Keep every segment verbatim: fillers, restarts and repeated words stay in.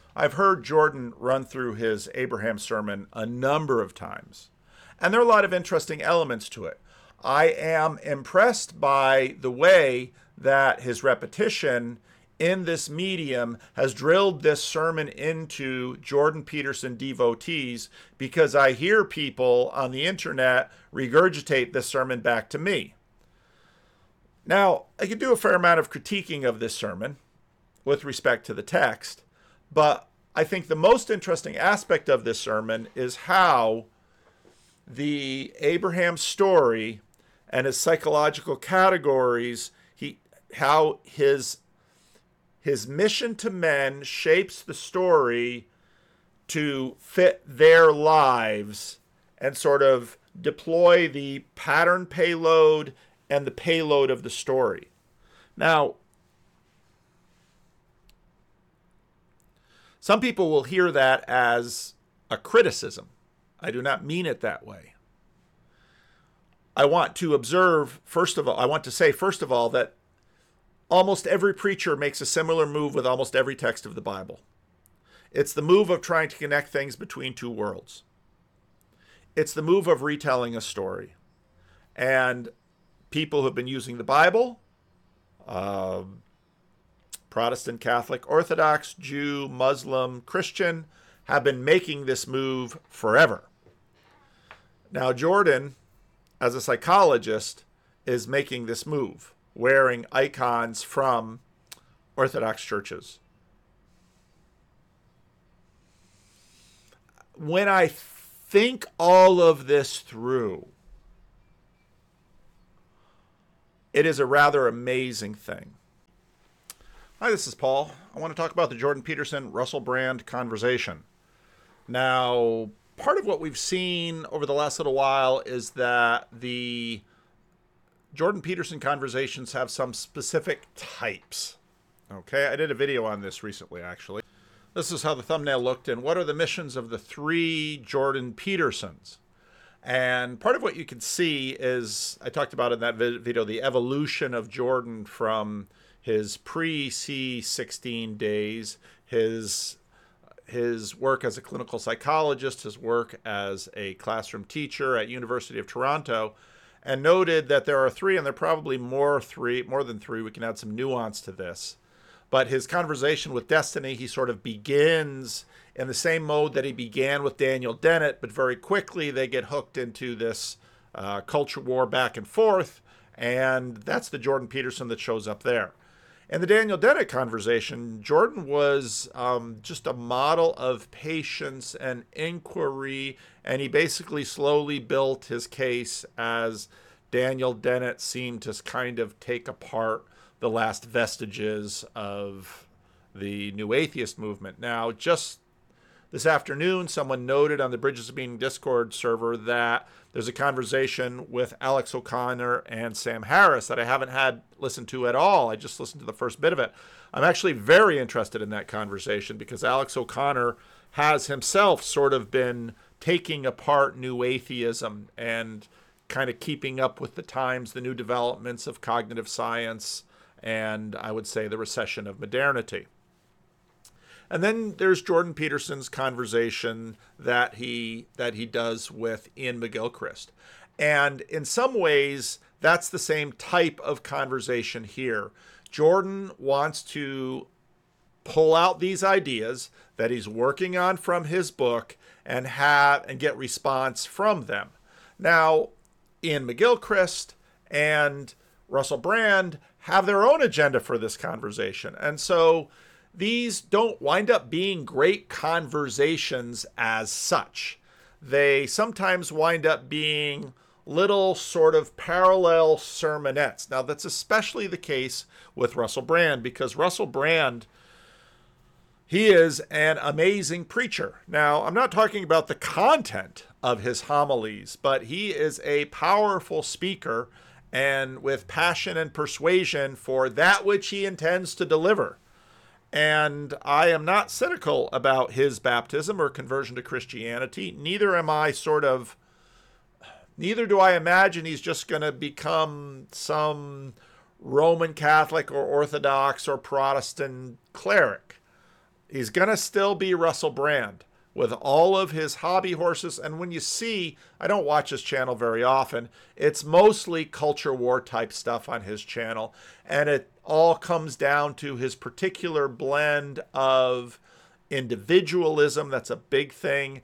I've heard Jordan run through his Abraham sermon a number of times, and there are a lot of interesting elements to it. I am impressed by the way that his repetition in this medium has drilled this sermon into Jordan Peterson devotees, because I hear people on the internet regurgitate this sermon back to me. Now, I could do a fair amount of critiquing of this sermon with respect to the text, but I think the most interesting aspect of this sermon is how the Abraham story and his psychological categories, he how his his mission to men shapes the story to fit their lives and sort of deploy the pattern payload and the payload of the story. Now, some people will hear that as a criticism. I do not mean it that way. I want to observe, first of all, I want to say, first of all, that almost every preacher makes a similar move with almost every text of the Bible. It's the move of trying to connect things between two worlds. It's the move of retelling a story. And people who have been using the Bible, uh, Protestant, Catholic, Orthodox, Jew, Muslim, Christian, have been making this move forever. Now, Jordan, as a psychologist, is making this move, wearing icons from Orthodox churches. When I think all of this through, it is a rather amazing thing. Hi, this is Paul. I want to talk about the Jordan Peterson, Russell Brand conversation. Now, part of what we've seen over the last little while is that the Jordan Peterson conversations have some specific types. Okay, I did a video on this recently, actually. This is how the thumbnail looked, and what are the missions of the three Jordan Petersons? And part of what you can see is, I talked about in that video, the evolution of Jordan from his pre-C sixteen days, his his work as a clinical psychologist, his work as a classroom teacher at University of Toronto, and noted that there are three, and there are probably more three, more than three. We can add some nuance to this. But his conversation with destiny, he sort of begins in the same mode that he began with Daniel Dennett, but very quickly they get hooked into this uh, culture war back and forth, and that's the Jordan Peterson that shows up there. In the Daniel Dennett conversation, Jordan was um, just a model of patience and inquiry, and he basically slowly built his case as Daniel Dennett seemed to kind of take apart the last vestiges of the New Atheist movement. Now, just this afternoon, someone noted on the Bridges of Meaning Discord server that there's a conversation with Alex O'Connor and Sam Harris that I haven't had listened to at all. I just listened to the first bit of it. I'm actually very interested in that conversation because Alex O'Connor has himself sort of been taking apart New Atheism and kind of keeping up with the times, the new developments of cognitive science, and I would say the recession of modernity. And then there's Jordan Peterson's conversation that he that he does with Ian McGilchrist. And in some ways, that's the same type of conversation here. Jordan wants to pull out these ideas that he's working on from his book and have and get response from them. Now, Ian McGilchrist and Russell Brand have their own agenda for this conversation. And so these don't wind up being great conversations as such. They sometimes wind up being little sort of parallel sermonettes. Now, that's especially the case with Russell Brand because Russell Brand, he is an amazing preacher. Now, I'm not talking about the content of his homilies, but he is a powerful speaker and with passion and persuasion for that which he intends to deliver. And I am not cynical about his baptism or conversion to Christianity. Neither am I sort of, neither do I imagine he's just going to become some Roman Catholic or Orthodox or Protestant cleric. he's going to still be Russell Brand with all of his hobby horses. And when you see, I don't watch his channel very often, it's mostly culture war type stuff on his channel. And it all comes down to his particular blend of individualism, that's a big thing,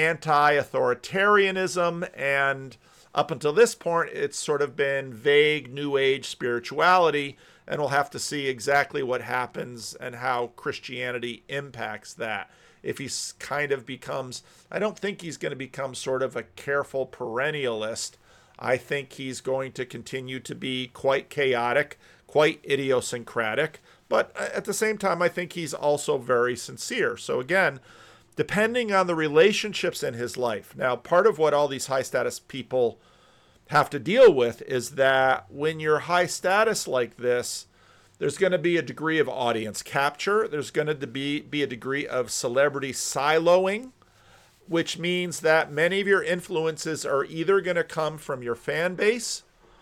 anti-authoritarianism, and up until this point, it's sort of been vague New Age spirituality, and we'll have to see exactly what happens and how Christianity impacts that. If he kind of becomes, I don't think he's going to become sort of a careful perennialist. I think he's going to continue to be quite chaotic, quite idiosyncratic, but at the same time, I think he's also very sincere. So again, depending on the relationships in his life. Now, part of what all these high status people have to deal with is that when you're high status like this, there's going to be a degree of audience capture. There's going to be, be a degree of celebrity siloing, which means that many of your influences are either going to come from your fan base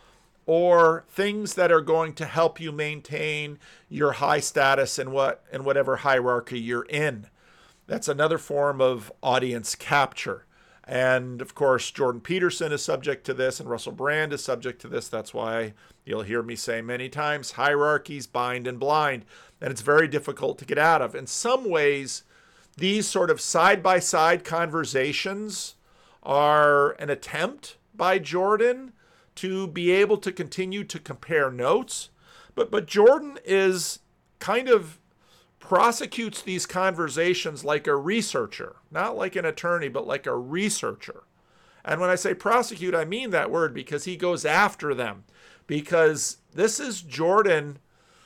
or things that are going to help you maintain your high status in what in whatever hierarchy you're in. That's another form of audience capture. And of course, Jordan Peterson is subject to this, and Russell Brand is subject to this. That's why you'll hear me say many times, hierarchies bind and blind, and it's very difficult to get out of. In some ways, these sort of side-by-side conversations are an attempt by Jordan to be able to continue to compare notes. But, but Jordan is kind of prosecutes these conversations like a researcher, not like an attorney, but like a researcher. And when I say prosecute, I mean that word because he goes after them. Because this is Jordan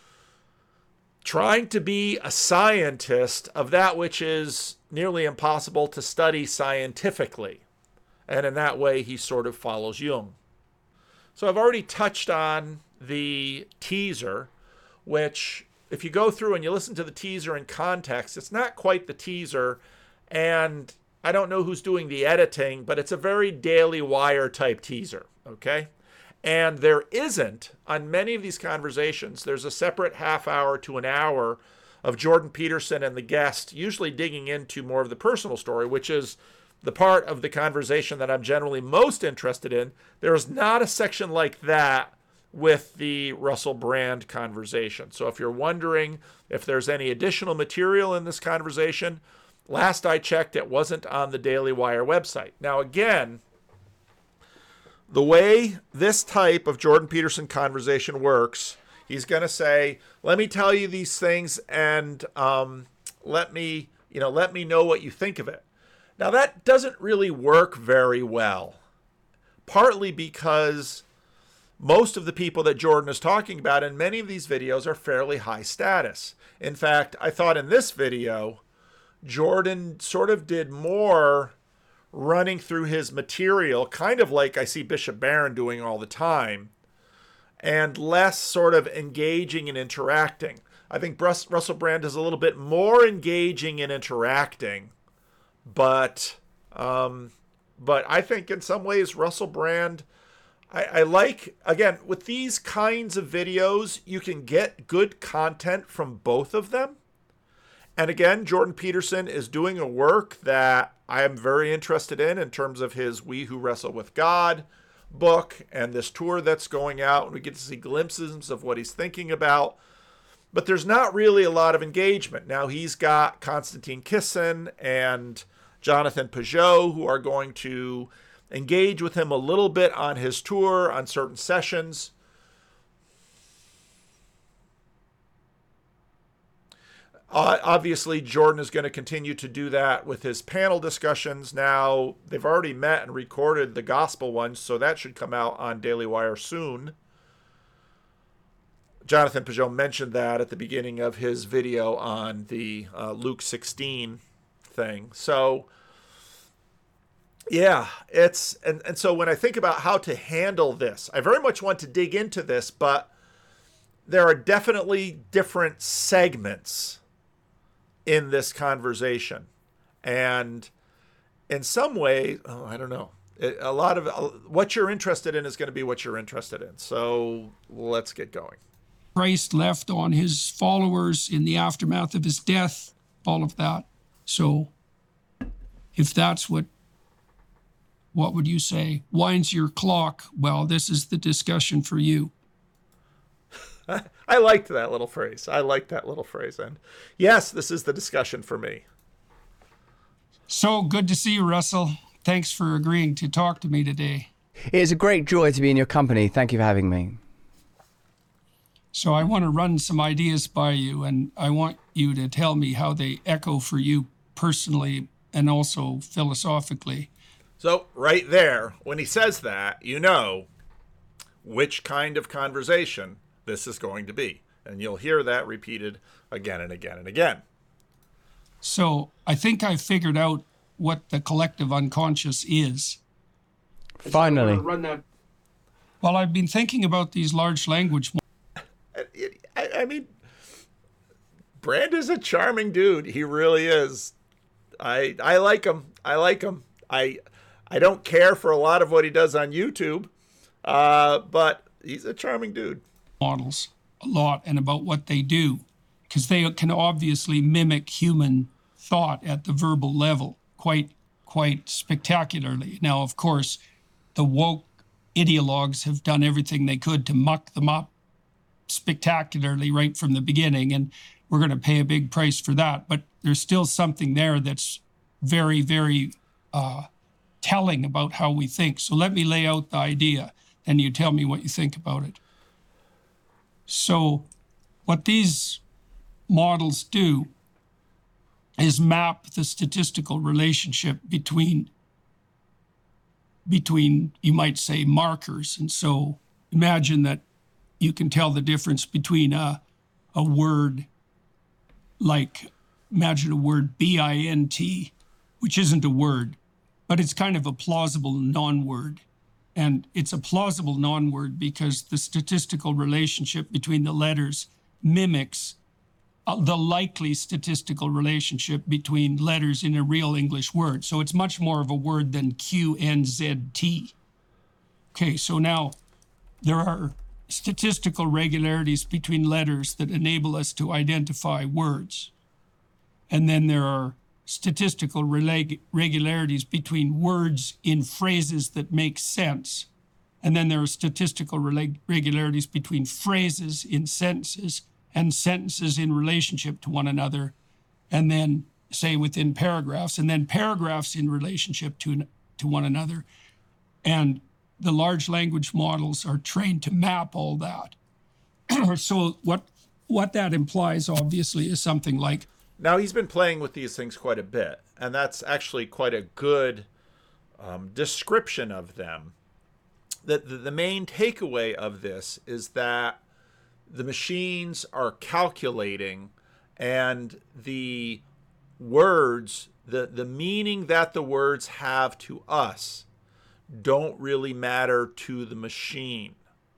trying to be a scientist of that which is nearly impossible to study scientifically. And in that way, he sort of follows Jung. So I've already touched on the teaser, which if you go through and you listen to the teaser in context, it's not quite the teaser. And I don't know who's doing the editing, but it's a very Daily Wire type teaser, okay? And there isn't, on many of these conversations, there's a separate half hour to an hour of Jordan Peterson and the guest usually digging into more of the personal story, which is the part of the conversation that I'm generally most interested in. There is not a section like that with the Russell Brand conversation. So if you're wondering if there's any additional material in this conversation, last I checked, it wasn't on the Daily Wire website. Now, again, the way this type of Jordan Peterson conversation works, he's going to say, let me tell you these things and um, let me, you know, let me know what you think of it. Now, that doesn't really work very well, partly because most of the people that Jordan is talking about in many of these videos are fairly high status. In fact, I thought in this video, Jordan sort of did more running through his material, kind of like I see Bishop Barron doing all the time, and less sort of engaging and interacting. I think Russell Brand is a little bit more engaging and interacting, but um, but I think in some ways Russell Brand, I, I like, again, with these kinds of videos, you can get good content from both of them. And again, Jordan Peterson is doing a work that I am very interested in in terms of his We Who Wrestle with God book and this tour that's going out. And we get to see glimpses of what he's thinking about. But there's not really a lot of engagement. Now, he's got Konstantin Kisin and Jonathan Pageau who are going to engage with him a little bit on his tour, on certain sessions. Uh, obviously, Jordan is going to continue to do that with his panel discussions. Now, they've already met and recorded the gospel one, so that should come out on Daily Wire soon. Jonathan Pageau mentioned that at the beginning of his video on the uh, Luke sixteen thing. So, yeah, it's, and, and so when I think about how to handle this, I very much want to dig into this, but there are definitely different segments in this conversation. And in some way, oh, I don't know, it, a lot of uh, what you're interested in is going to be what you're interested in. So let's get going. Christ left on his followers in the aftermath of his death all of that. So if that's what, what would you say? Winds your clock. Well, this is the discussion for you. I liked that little phrase. I liked that little phrase. And yes, this is the discussion for me. So good to see you, Russell. Thanks for agreeing to talk to me today. It is a great joy to be in your company. Thank you for having me. So I want to run some ideas by you, and I want you to tell me how they echo for you personally and also philosophically. So right there, when he says that, you know which kind of conversation this is going to be. And you'll hear that repeated again and again and again. So I think I figured out what the collective unconscious is. Finally. So run that. Well, I've been thinking about these large language models. I, I mean, Brand is a charming dude. He really is. I I like him. I like him. I I don't care for a lot of what he does on YouTube, uh, but he's a charming dude. Models a lot and about what they do, because they can obviously mimic human thought at the verbal level quite quite spectacularly. Now, of course, the woke ideologues have done everything they could to muck them up spectacularly right from the beginning, and we're going to pay a big price for that. But there's still something there that's very, very uh, telling about how we think. So let me lay out the idea, and you tell me what you think about it. So what these models do is map the statistical relationship between, between, you might say, markers. And so imagine that you can tell the difference between a, a word like, imagine a word B I N T, which isn't a word, but it's kind of a plausible non-word. And it's a plausible non-word because the statistical relationship between the letters mimics uh, the likely statistical relationship between letters in a real English word. So it's much more of a word than Q N Z T. Okay, so now there are statistical regularities between letters that enable us to identify words. And then there are statistical reg- regularities between words in phrases that make sense. And then there are statistical reg- regularities between phrases in sentences and sentences in relationship to one another. And then, say, within paragraphs, and then paragraphs in relationship to, to one another. And the large language models are trained to map all that. So what what that implies, obviously, is something like... Now, he's been playing with these things quite a bit, and that's actually quite a good um, description of them. The, the, the main takeaway of this is that the machines are calculating, and the words, the, the meaning that the words have to us don't really matter to the machine.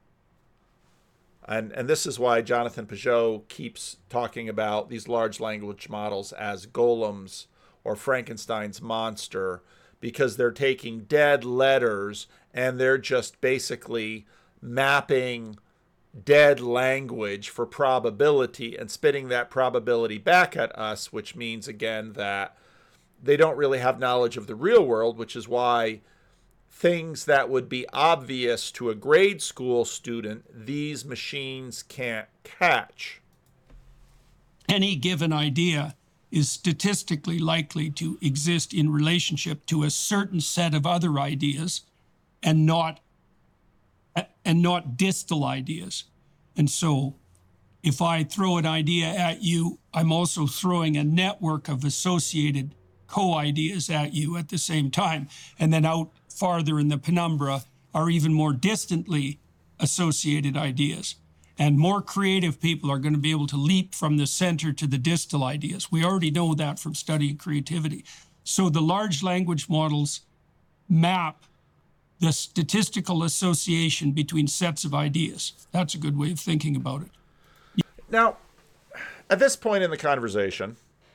And and this is why Jonathan Pageau keeps talking about these large language models as golems or Frankenstein's monster, because they're taking dead letters and they're just basically mapping dead language for probability and spitting that probability back at us, which means, again, that they don't really have knowledge of the real world, which is why things that would be obvious to a grade school student, these machines can't catch. Any given idea is statistically likely to exist in relationship to a certain set of other ideas and not and not distal ideas. And so if I throw an idea at you, I'm also throwing a network of associated co-ideas at you at the same time. And then out farther in the penumbra are even more distantly associated ideas. And more creative people are going to be able to leap from the center to the distal ideas. We already know that from studying creativity. So the large language models map the statistical association between sets of ideas. That's a good way of thinking about it. Now, at this point in the conversation,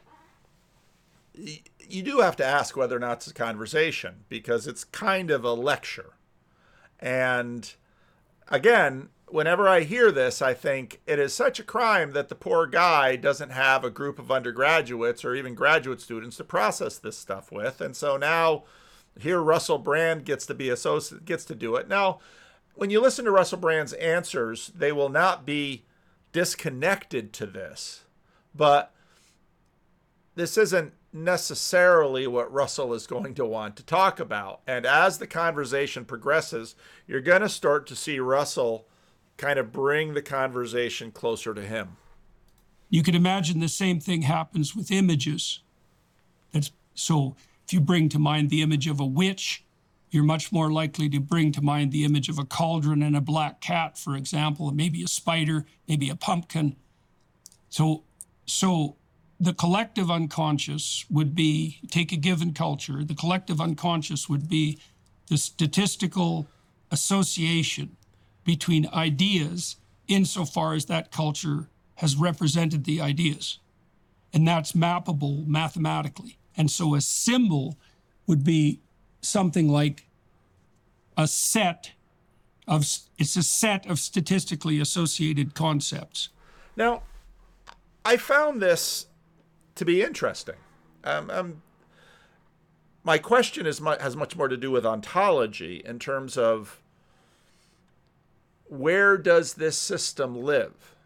you do have to ask whether or not it's a conversation, because it's kind of a lecture. And again, whenever I hear this, I think it is such a crime that the poor guy doesn't have a group of undergraduates or even graduate students to process this stuff with. And so now here Russell Brand gets to be associate, gets to do it. Now, when you listen to Russell Brand's answers, they will not be disconnected to this, but this isn't necessarily what Russell is going to want to talk about. And as the conversation progresses, you're going to start to see Russell kind of bring the conversation closer to him. You can imagine the same thing happens with images. That's, so if you bring to mind the image of a witch, you're much more likely to bring to mind the image of a cauldron and a black cat, for example, and maybe a spider, maybe a pumpkin. So, so the collective unconscious would be, take a given culture, the collective unconscious would be the statistical association between ideas insofar as that culture has represented the ideas. And that's mappable mathematically. And so a symbol would be something like a set of, it's a set of statistically associated concepts. Now, I found this to be interesting. Um, um, my question is mu- has much more to do with ontology in terms of where does this system live?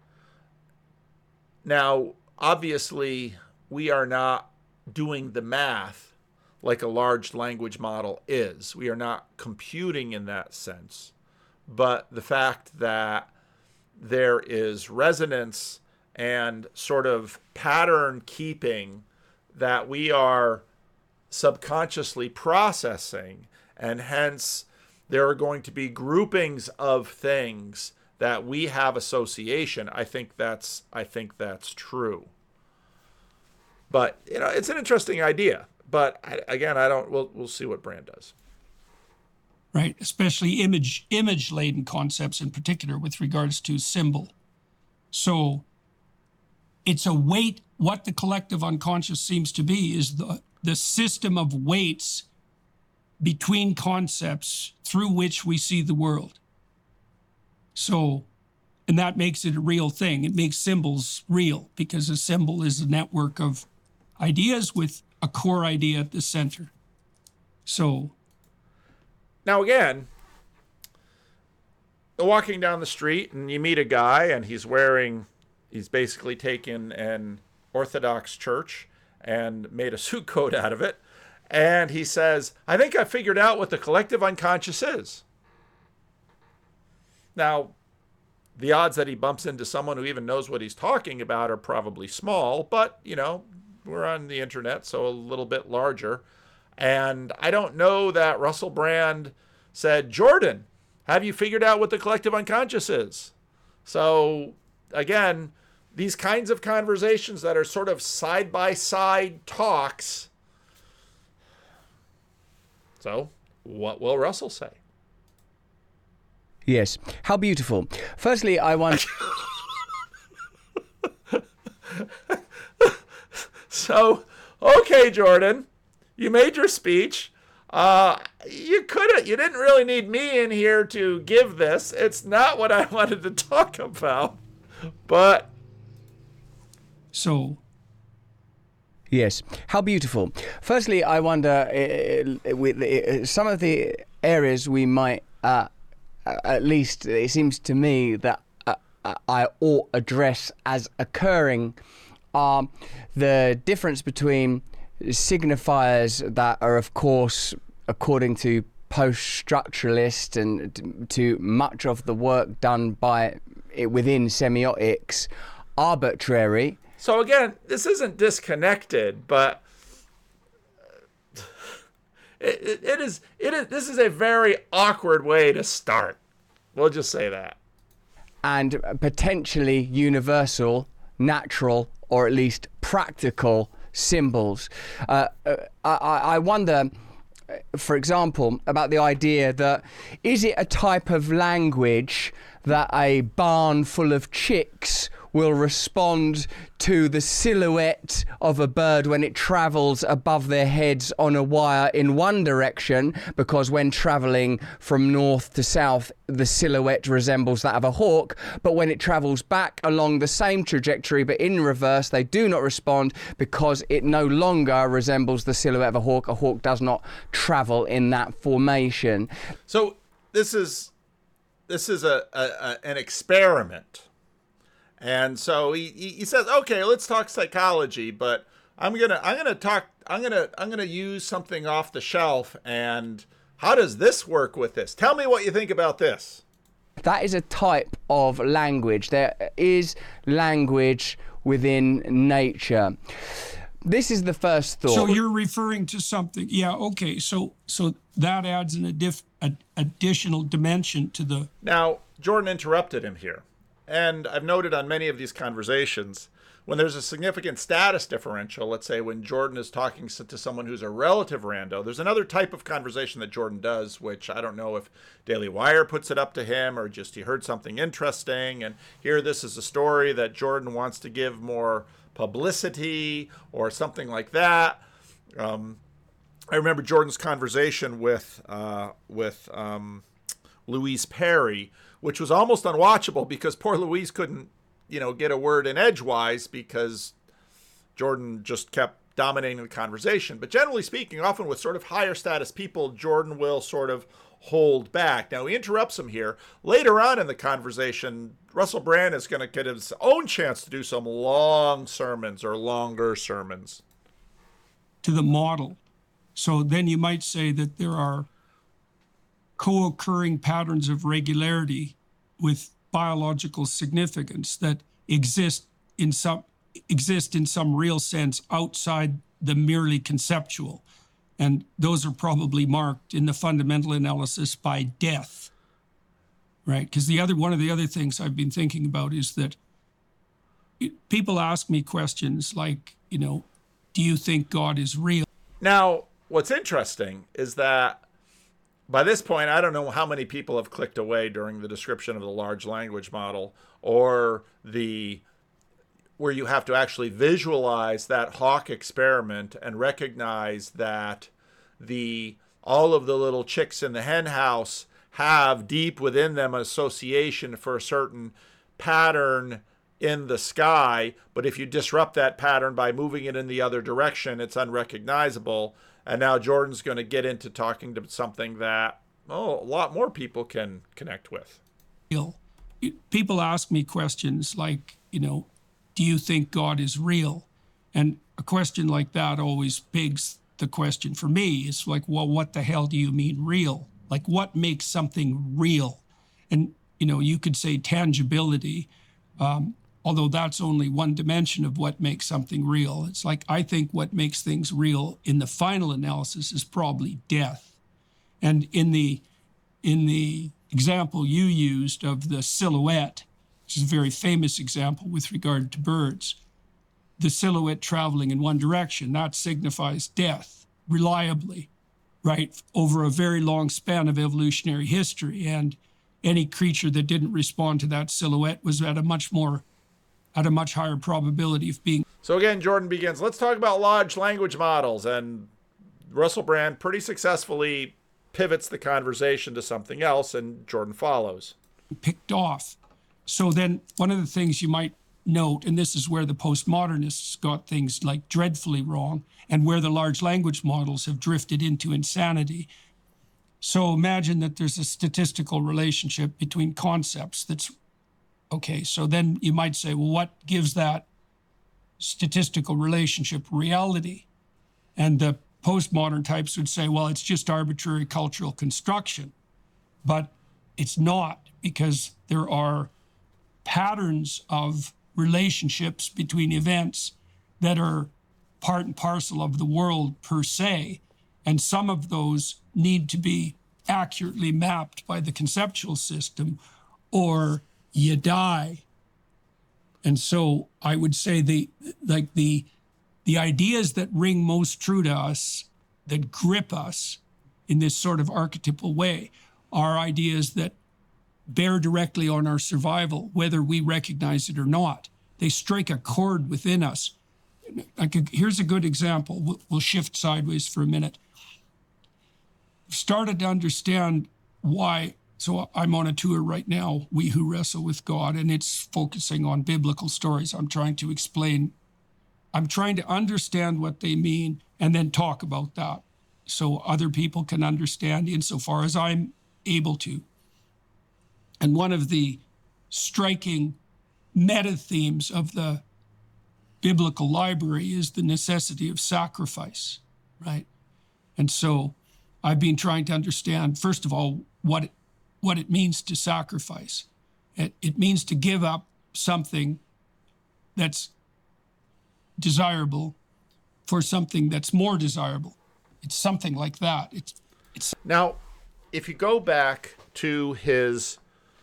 Now, obviously, we are not doing the math like a large language model is. We are not computing in that sense. But the fact that there is resonance and sort of pattern keeping that we are subconsciously processing, and hence there are going to be groupings of things that we have association. I think that's I think that's true. But you know, it's an interesting idea. But I, again, I don't. We'll we'll see what Brand does. Right, especially image image laden concepts in particular with regards to symbol. So it's a weight. What the collective unconscious seems to be is the the system of weights between concepts through which we see the world. So, and that makes it a real thing. It makes symbols real because a symbol is a network of ideas with a core idea at the center. So, now again, walking down the street and you meet a guy and he's wearing, he's basically taken an Orthodox church and made a suit coat out of it. And he says, I think I figured out what the collective unconscious is. Now, the odds that he bumps into someone who even knows what he's talking about are probably small, but, you know, we're on the internet, so a little bit larger. And I don't know that Russell Brand said, Jordan, have you figured out what the collective unconscious is? So, again, these kinds of conversations that are sort of side-by-side talks. So, what will Russell say? Yes. How beautiful. Firstly, I want... So, okay, Jordan, you made your speech. Uh, you couldn't, you didn't really need me in here to give this. It's not what I wanted to talk about, but... So... Yes. How beautiful. Firstly, I wonder, uh, with uh, some of the areas we might, uh, at least it seems to me that uh, I ought address as occurring are the difference between signifiers that are, of course, according to post-structuralist and to much of the work done by within semiotics, arbitrary. So again, this isn't disconnected, but it, it, it is. It is. This is a very awkward way to start. We'll just say that. And potentially universal, natural, or at least practical symbols. Uh, I, I wonder, for example, about the idea that is it a type of language that a barn full of chicks will respond to the silhouette of a bird when it travels above their heads on a wire in one direction, because when traveling from north to south, the silhouette resembles that of a hawk. But when it travels back along the same trajectory but in reverse, they do not respond because it no longer resembles the silhouette of a hawk. A hawk does not travel in that formation. So this is this is a, a, a an experiment. And so he, he says, okay, let's talk psychology, but I'm gonna I'm gonna talk I'm gonna I'm gonna use something off the shelf. And how does this work with this? Tell me what you think about this. That is a type of language. There is language within nature. This is the first thought. So you're referring to something, yeah, okay. So so that adds an addif- a, additional dimension to the. Now Jordan interrupted him here. And I've noted on many of these conversations, when there's a significant status differential, let's say when Jordan is talking to someone who's a relative rando, there's another type of conversation that Jordan does, which I don't know if Daily Wire puts it up to him or just he heard something interesting. And here this is a story that Jordan wants to give more publicity or something like that. Um, I remember Jordan's conversation with, uh, with um, Louise Perry, which was almost unwatchable because poor Louise couldn't, you know, get a word in edgewise because Jordan just kept dominating the conversation. But generally speaking, often with sort of higher status people, Jordan will sort of hold back. Now, he interrupts him here. Later on in the conversation, Russell Brand is going to get his own chance to do some long sermons or longer sermons. To the model. So then you might say that there are co-occurring patterns of regularity with biological significance that exist in some exist in some real sense outside the merely conceptual. And those are probably marked in the fundamental analysis by death, right? Because the other one of the other things I've been thinking about is that it, people ask me questions like, you know, do you think God is real? Now, what's interesting is that by this point, I don't know how many people have clicked away during the description of the large language model or the where you have to actually visualize that hawk experiment and recognize that the all of the little chicks in the hen house have deep within them an association for a certain pattern in the sky. But if you disrupt that pattern by moving it in the other direction, it's unrecognizable. And now Jordan's going to get into talking to something that, oh, a lot more people can connect with. People ask me questions like, you know, do you think God is real? And a question like that always begs the question for me. It's like, well, what the hell do you mean real? Like, what makes something real? And, you know, you could say tangibility, um, although that's only one dimension of what makes something real. It's like, I think what makes things real in the final analysis is probably death. And in the in the example you used of the silhouette, which is a very famous example with regard to birds, the silhouette traveling in one direction, that signifies death reliably, right, over a very long span of evolutionary history. And any creature that didn't respond to that silhouette was at a much more at a much higher probability of being. So again, Jordan begins, let's talk about large language models. And Russell Brand pretty successfully pivots the conversation to something else, and Jordan follows. Picked off. So then one of the things you might note, and this is where the postmodernists got things like dreadfully wrong, and where the large language models have drifted into insanity. So imagine that there's a statistical relationship between concepts that's okay, so then you might say, well, what gives that statistical relationship reality? And the postmodern types would say, well, it's just arbitrary cultural construction. But it's not, because there are patterns of relationships between events that are part and parcel of the world per se. And some of those need to be accurately mapped by the conceptual system, or you die. And so I would say the like the the ideas that ring most true to us, that grip us in this sort of archetypal way, are ideas that bear directly on our survival, whether we recognize it or not. they strike a chord within us. I could, here's a good example. We'll, we'll shift sideways for a minute. Started to understand why. So I'm on a tour right now, We Who Wrestle with God, and it's focusing on biblical stories. I'm trying to explain, I'm trying to understand what they mean and then talk about that so other people can understand insofar as I'm able to. And one of the striking meta themes of the biblical library is the necessity of sacrifice, right? And so I've been trying to understand, first of all, what it, what it means to sacrifice. It, it means to give up something that's desirable for something that's more desirable. It's something like that. It's it's Now, if you go back to his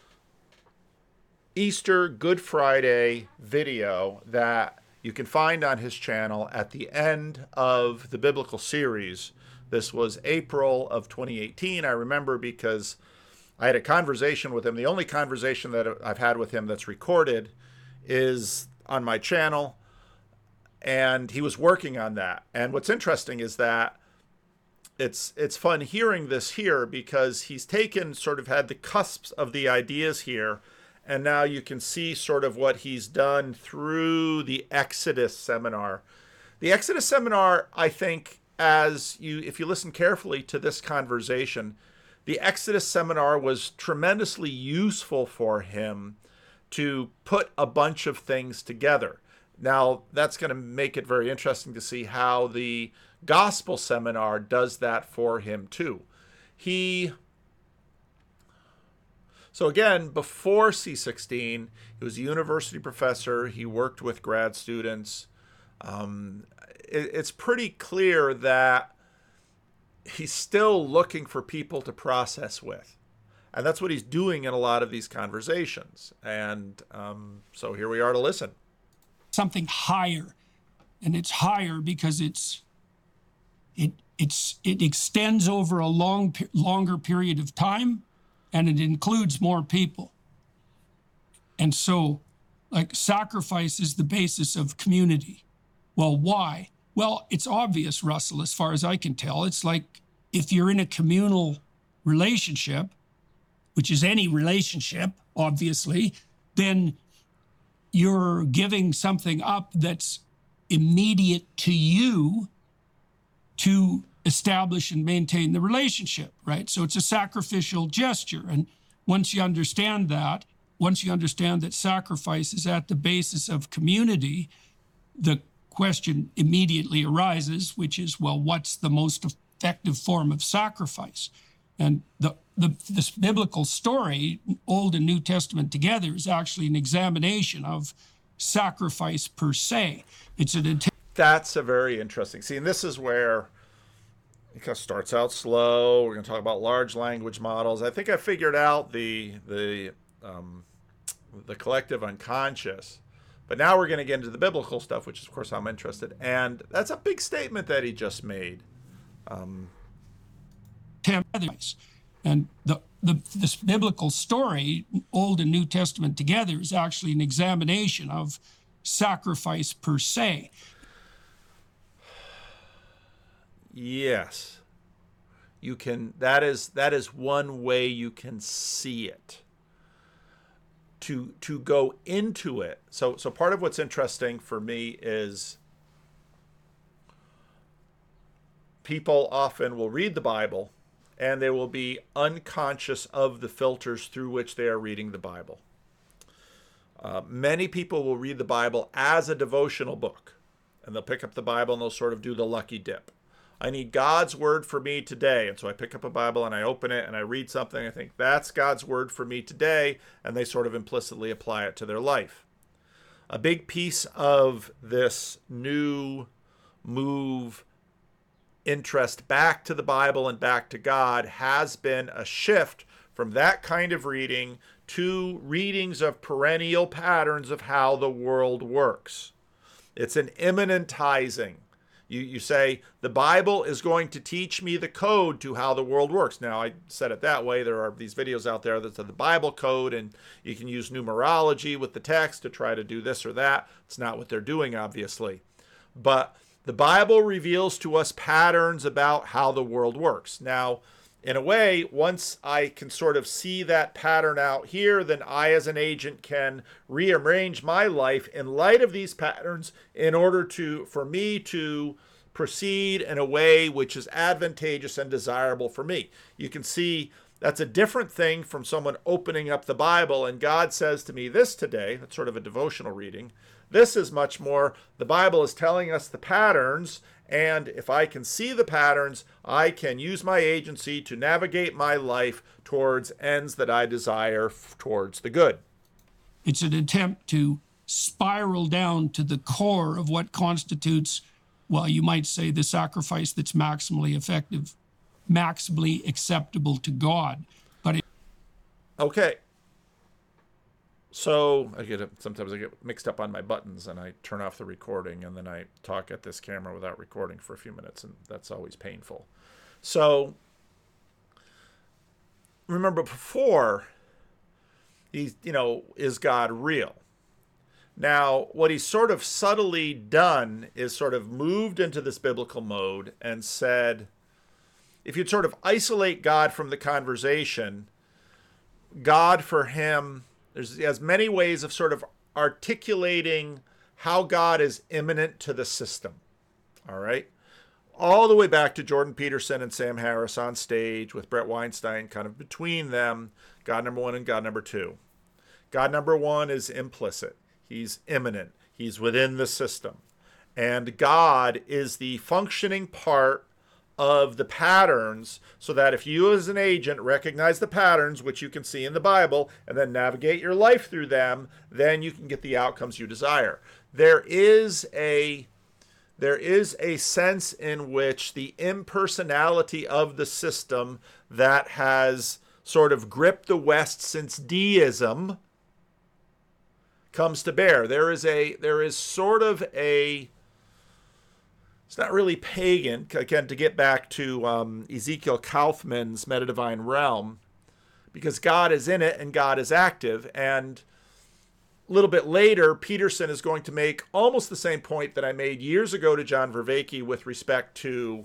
Easter Good Friday video that you can find on his channel at the end of the biblical series, this was April of twenty eighteen. I remember because I had a conversation with him. The only conversation that I've had with him that's recorded is on my channel, and he was working on that. And what's interesting is that it's it's fun hearing this here because he's taken sort of had the cusps of the ideas here, and now you can see sort of what he's done through the Exodus seminar. The Exodus seminar, I think, as you if you listen carefully to this conversation, the Exodus seminar was tremendously useful for him to put a bunch of things together. Now, that's going to make it very interesting to see how the gospel seminar does that for him too. He, so again, before C sixteen, he was a university professor. He worked with grad students. Um, it, it's pretty clear that he's still looking for people to process with. And that's what he's doing in a lot of these conversations. And um, so here we are to listen. something higher, and it's higher because it's it it's it extends over a long longer period of time, and it includes more people. And so, like, sacrifice is the basis of community. Well, why? Well, it's obvious, Russell, as far as I can tell. It's like if you're in a communal relationship, which is any relationship, obviously, then you're giving something up that's immediate to you to establish and maintain the relationship, right? So it's a sacrificial gesture. And once you understand that, once you understand that sacrifice is at the basis of community, the question immediately arises, which is, well, what's the most effective form of sacrifice? And the, the this biblical story, Old and New Testament together, is actually an examination of sacrifice per se. It's an int- That's a very interesting. See, and this is where it kind of starts out slow. We're going to talk about large language models. I think I figured out the the um, the collective unconscious. But now we're going to get into the biblical stuff, which is, of course, I'm interested. And that's a big statement that he just made. Um, and the, the this biblical story, Old and New Testament together, is actually an examination of sacrifice per se. Yes. You can, that is, that is one way you can see it. To, to go into it. So, so part of what's interesting for me is people often will read the Bible and they will be unconscious of the filters through which they are reading the Bible. Uh, many people will read the Bible as a devotional book, and they'll pick up the Bible and they'll sort of do the lucky dip. I need God's word for me today. And so I pick up a Bible and I open it and I read something. I think that's God's word for me today. And they sort of implicitly apply it to their life. A big piece of this new move interest back to the Bible and back to God has been a shift from that kind of reading to readings of perennial patterns of how the world works. It's an immanentizing. You, you say, the Bible is going to teach me the code to how the world works. Now, I said it that way. There are these videos out there that say the Bible code, and you can use numerology with the text to try to do this or that. It's not what they're doing, obviously. But the Bible reveals to us patterns about how the world works. Now, in a way, once I can sort of see that pattern out here, then I as an agent can rearrange my life in light of these patterns in order to, for me to proceed in a way which is advantageous and desirable for me. You can see that's a different thing from someone opening up the Bible and God says to me this today. That's sort of a devotional reading. This is much more, the Bible is telling us the patterns, and if I can see the patterns, I can use my agency to navigate my life towards ends that I desire, f- towards the good. It's an attempt to spiral down to the core of what constitutes, well, you might say, the sacrifice that's maximally effective, maximally acceptable to God. But it, Okay. So I get it. Sometimes I get mixed up on my buttons and I turn off the recording and then I talk at this camera without recording for a few minutes, and that's always painful. So remember before, he's, you know, is God real? Now, what he's sort of subtly done is sort of moved into this biblical mode and said, if you'd sort of isolate God from the conversation, God for him, there's, he has many ways of sort of articulating how God is immanent to the system. All right. All the way back to Jordan Peterson and Sam Harris on stage with Brett Weinstein kind of between them, God number one and God number two. God number one is implicit. He's immanent. He's within the system. And God is the functioning part of the patterns, so that if you as an agent recognize the patterns, which you can see in the Bible, and then navigate your life through them, then you can get the outcomes you desire. There is a there is a sense in which the impersonality of the system that has sort of gripped the West since deism comes to bear. There is a there is sort of a It's not really pagan, again, to get back to um, Ezekiel Kaufman's Meta-Divine Realm, because God is in it and God is active. And a little bit later, Peterson is going to make almost the same point that I made years ago to John Vervaeke with respect to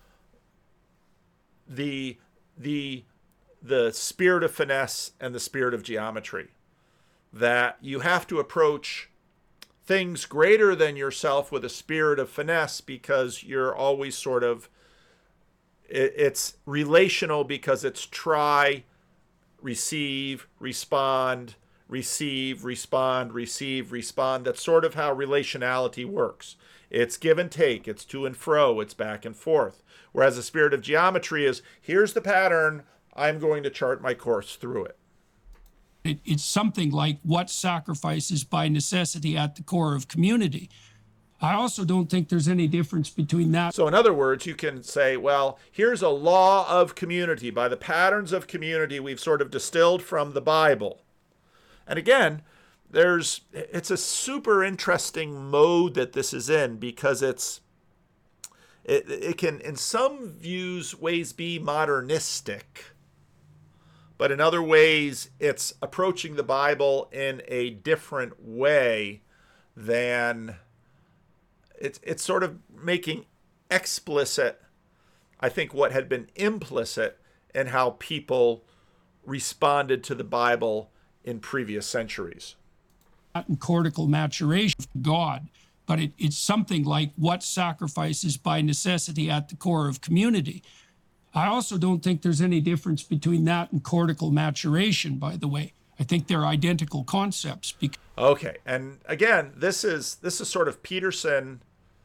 the, the, the spirit of finesse and the spirit of geometry. That you have to approach things greater than yourself with a spirit of finesse, because you're always sort of, it, it's relational because it's try, receive, respond, receive, respond, receive, respond. That's sort of how relationality works. It's give and take, it's to and fro, it's back and forth. Whereas the spirit of geometry is, here's the pattern, I'm going to chart my course through it. it, it's something like what sacrifice is by necessity at the core of community. I also don't think there's any difference between that. So in other words, you can say, well, here's a law of community. By the patterns of community we've sort of distilled from the Bible. And again, there's it's a super interesting mode that this is in, because it's it, it can in some views ways be modernistic, but in other ways it's approaching the Bible in a different way than it's it's sort of making explicit, I think, what had been implicit in how people responded to the Bible in previous centuries. And cortical maturation of God, but it, it's something like what sacrifice is by necessity at the core of community. I also don't think there's any difference between that and cortical maturation, by the way. I think they're identical concepts. Because okay, and again, this is this is sort of Peterson,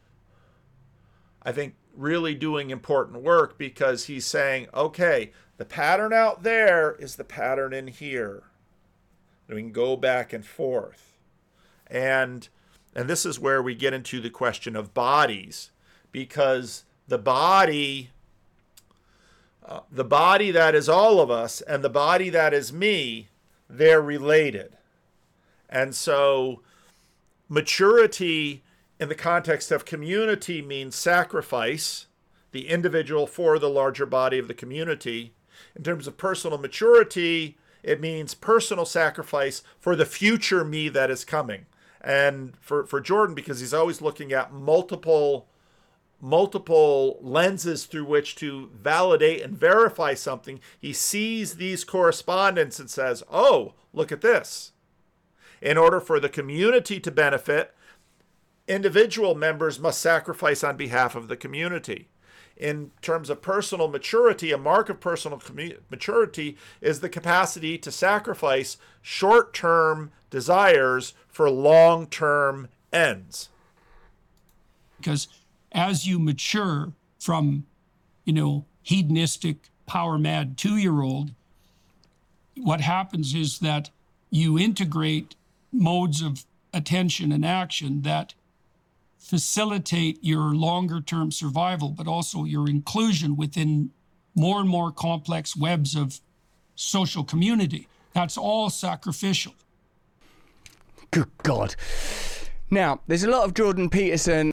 I think, really doing important work, because he's saying, okay, the pattern out there is the pattern in here. And we can go back and forth. And and this is where we get into the question of bodies, because the body, uh, the body that is all of us and the body that is me, they're related. And so maturity in the context of community means sacrifice, the individual for the larger body of the community. In terms of personal maturity, it means personal sacrifice for the future me that is coming. And for, for Jordan, because he's always looking at multiple multiple lenses through which to validate and verify something, he sees these correspondence and says, oh, look at this. In order for the community to benefit, individual members must sacrifice on behalf of the community. In terms of personal maturity, a mark of personal commu- maturity is the capacity to sacrifice short-term desires for long-term ends. Because as you mature from, you know, hedonistic, power-mad two-year-old, what happens is that you integrate modes of attention and action that facilitate your longer-term survival, but also your inclusion within more and more complex webs of social community. That's all sacrificial. Good God. Now, there's a lot of Jordan Peterson.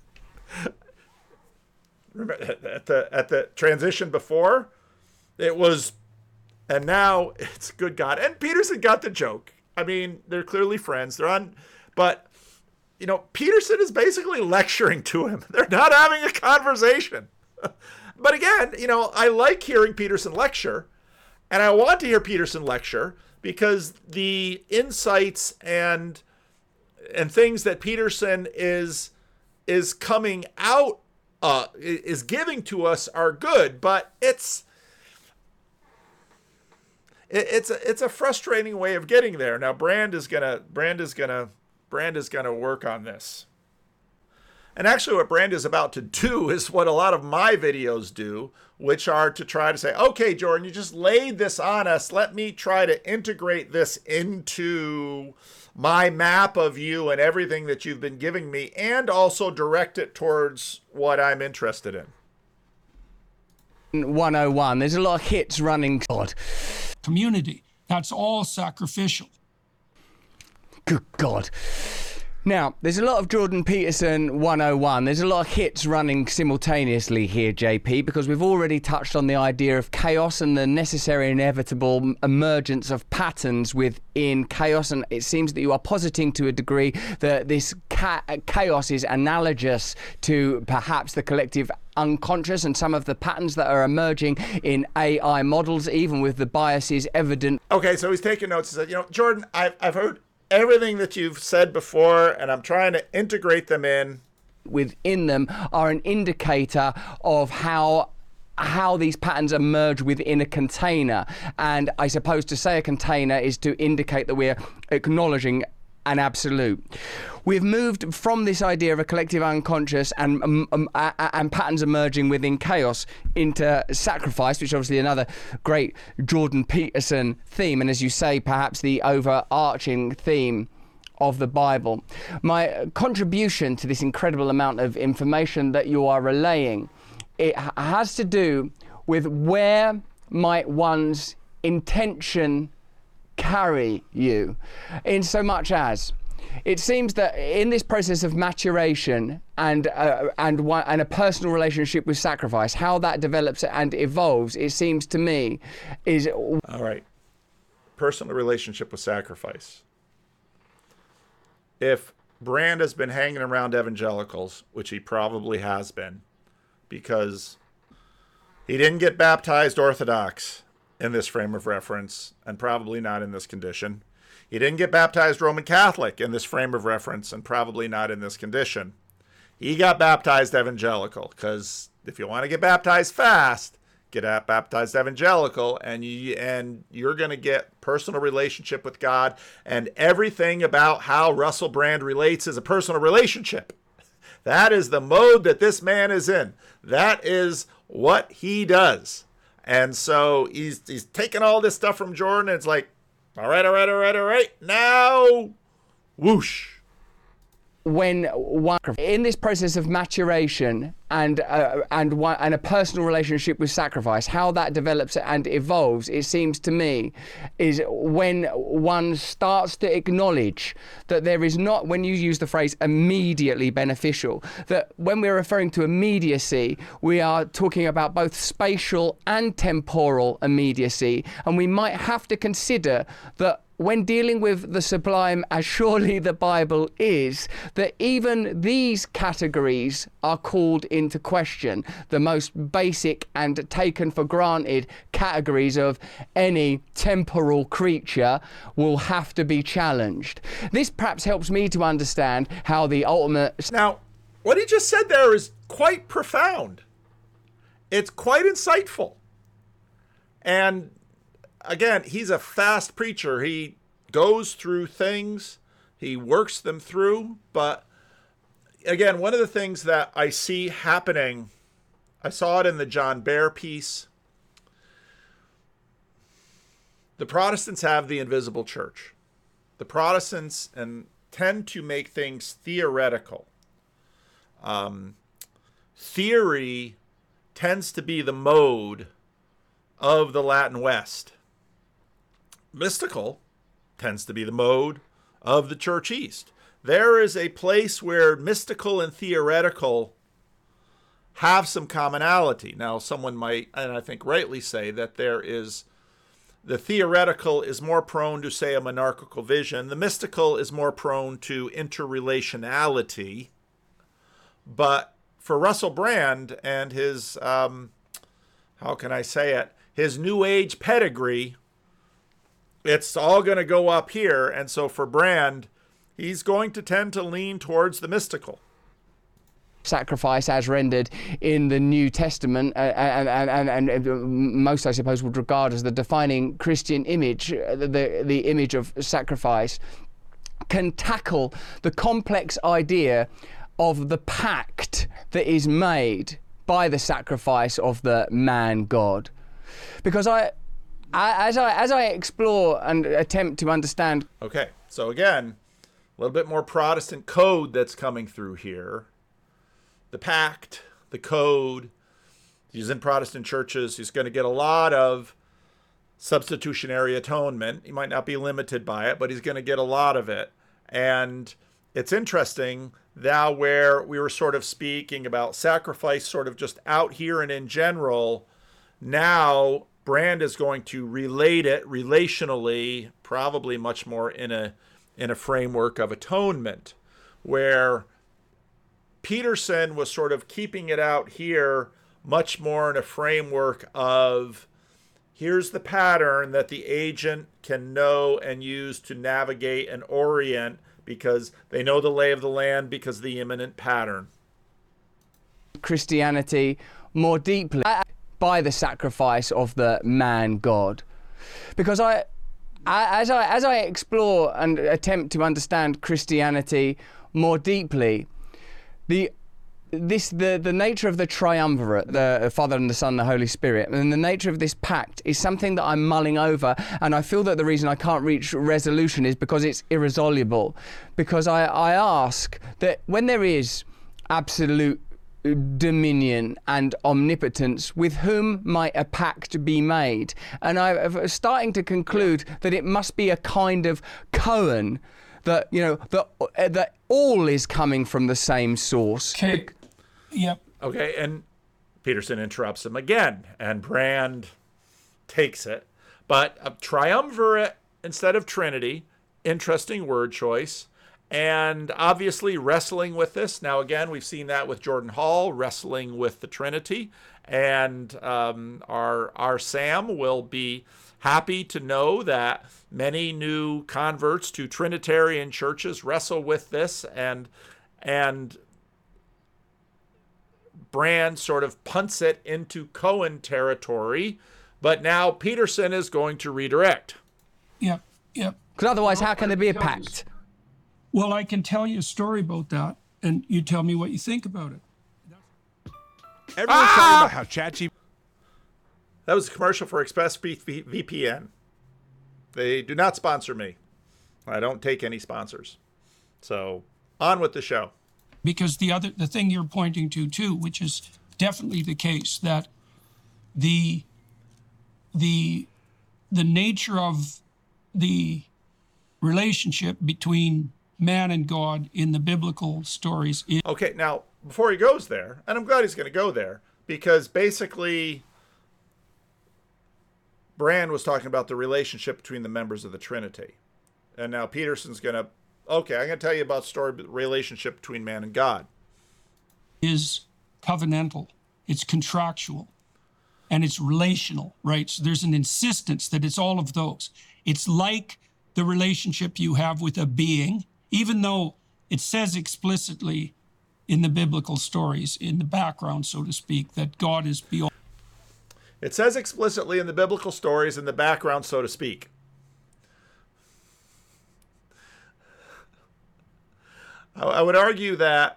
Remember, at the at the transition before, it was, and now it's good God. And Peterson got the joke. I mean, they're clearly friends. They're on, but, you know, Peterson is basically lecturing to him. They're not having a conversation. But again, you know, I like hearing Peterson lecture, and I want to hear Peterson lecture because the insights and and things that Peterson is is coming out uh, is giving to us are good, but it's it, it's a, it's a frustrating way of getting there. Now, Brand is gonna Brand is gonna Brand is gonna work on this. And actually what Brand is about to do is what a lot of my videos do, which are to try to say, okay, Jordan, you just laid this on us. Let me try to integrate this into my map of you and everything that you've been giving me, and also direct it towards what I'm interested in. one oh one. There's a lot of hits running. God. Community. That's all sacrificial. Good God. Now, there's a lot of Jordan Peterson one oh one. There's a lot of hits running simultaneously here, J P, because we've already touched on the idea of chaos and the necessary inevitable emergence of patterns within chaos. And it seems that you are positing to a degree that this ca- chaos is analogous to perhaps the collective unconscious and some of the patterns that are emerging in A I models, even with the biases evident. Okay, so he's taking notes. He said, you know, Jordan, I've, I've heard everything that you've said before, and I'm trying to integrate them in. Within them are an indicator of how how these patterns emerge within a container. And I suppose to say a container is to indicate that we're acknowledging an absolute. We've moved from this idea of a collective unconscious and um, um, uh, and patterns emerging within chaos into sacrifice, which is obviously another great Jordan Peterson theme, and as you say, perhaps the overarching theme of the Bible. My contribution to this incredible amount of information that you are relaying, it has to do with where might one's intention carry you, in so much as it seems that in this process of maturation and uh, and one, and a personal relationship with sacrifice, how that develops and evolves, it seems to me is all right. Personal relationship with sacrifice. If Brand has been hanging around evangelicals, which he probably has been, because he didn't get baptized Orthodox in this frame of reference, and probably not in this condition. He didn't get baptized Roman Catholic in this frame of reference, and probably not in this condition. He got baptized evangelical, because if you want to get baptized fast, get baptized evangelical, and you and you're going to get personal relationship with God, and everything about how Russell Brand relates is a personal relationship. That is the mode that this man is in. That is what he does. And so he's he's taking all this stuff from Jordan, and it's like, all right, all right, all right, all right, now, whoosh. when one in this process of maturation and uh, and one, and a personal relationship with sacrifice, how that develops and evolves, it seems to me, is when one starts to acknowledge that there is not, when you use the phrase immediately beneficial, that when we're referring to immediacy, we are talking about both spatial and temporal immediacy, and we might have to consider that when dealing with the sublime, as surely the Bible is, that even these categories are called into question, the most basic and taken for granted categories of any temporal creature will have to be challenged. This perhaps helps me to understand how the ultimate... Now, what he just said there is quite profound. It's quite insightful. And again, he's a fast preacher. He goes through things, he works them through. But again, one of the things that I see happening, I saw it in the John Bear piece. The Protestants have the invisible church. The Protestants and tend to make things theoretical. Um, theory tends to be the mode of the Latin West. Mystical tends to be the mode of the Church East. There is a place where mystical and theoretical have some commonality. Now, someone might, and I think rightly, say that there is, the theoretical is more prone to, say, a monarchical vision. The mystical is more prone to interrelationality. But for Russell Brand and his, um, how can I say it, his New Age pedigree, it's all going to go up here. And so for Brand, he's going to tend to lean towards the mystical. Sacrifice as rendered in the New Testament, uh, and, and, and, and most, I suppose, would regard as the defining Christian image, the, the image of sacrifice, can tackle the complex idea of the pact that is made by the sacrifice of the man God. Because I, I, as I as I explore and attempt to understand... Okay, so again, a little bit more Protestant code that's coming through here. The pact, the code. He's in Protestant churches. He's going to get a lot of substitutionary atonement. He might not be limited by it, but he's going to get a lot of it. And it's interesting now where we were sort of speaking about sacrifice sort of just out here and in general. Now Brand is going to relate it relationally, probably much more in a in a framework of atonement, where Peterson was sort of keeping it out here much more in a framework of here's the pattern that the agent can know and use to navigate and orient, because they know the lay of the land because of the imminent pattern. Christianity more deeply by the sacrifice of the man God. Because I, I, as I as I explore and attempt to understand Christianity more deeply, the this the the nature of the triumvirate, the Father and the Son and the Holy Spirit, and the nature of this pact is something that I'm mulling over, and I feel that the reason I can't reach resolution is because it's irresoluble. Because I, I ask that when there is absolute dominion and omnipotence, with whom might a pact be made? And I'm starting to conclude that it must be a kind of koan, that, you know, that that all is coming from the same source. Okay. Yep. Okay, and Peterson interrupts him again, and Brand takes it. But a triumvirate instead of Trinity, interesting word choice. And obviously wrestling with this. Now, again, we've seen that with Jordan Hall, wrestling with the Trinity. And um, our, our Sam will be happy to know that many new converts to Trinitarian churches wrestle with this, and and Brand sort of punts it into Cohen territory, but now Peterson is going to redirect. Yep, yep. Because otherwise, how can there be a pact? Well, I can tell you a story about that, and you tell me what you think about it. Everyone's Ah! talking about how ChatGPT. That was a commercial for ExpressVPN. They do not sponsor me. I don't take any sponsors. So On with the show. Because the other, the thing you're pointing to too, which is definitely the case, that the the the nature of the relationship between man and God in the biblical stories is. Okay, now, before he goes there, and I'm glad he's going to go there, because basically Brand was talking about the relationship between the members of the Trinity. And now Peterson's going to, okay, I'm going to tell you about story relationship between man and God. Is covenantal, it's contractual, and it's relational, right? So there's an insistence that it's all of those. It's like the relationship you have with a being, even though it says explicitly in the biblical stories, in the background, so to speak, that God is beyond. It says explicitly in the biblical stories in the background, so to speak. I would argue that,